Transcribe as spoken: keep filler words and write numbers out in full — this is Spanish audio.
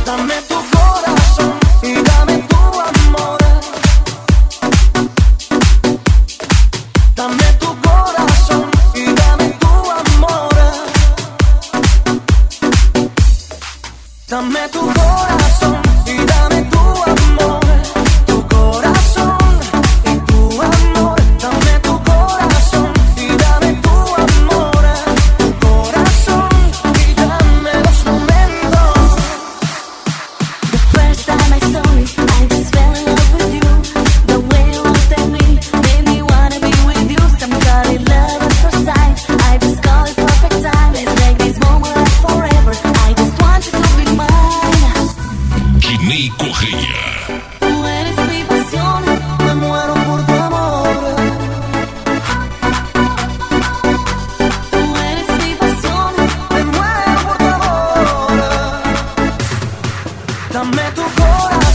Dame tu corazón y dame tu amor. Dame tu corazón y dame tu amor. Dame tu corazón y dame tu amor. Tu corazón y tu amor. Dame tu corazón y dame tu amor. Tu corazón y dame los momentos. The first time I saw you, I just fell in love with you. The way you looked at me made me wanna be with you. Some call it love at first sight, I just call it perfect time. Let's make this moment last forever. I just want you to be mine. Ginny Correia. Tú eres mi pasión, Me muero por tu amor. tú eres mi pasión. Me muero por tu amor. Dame tu corazón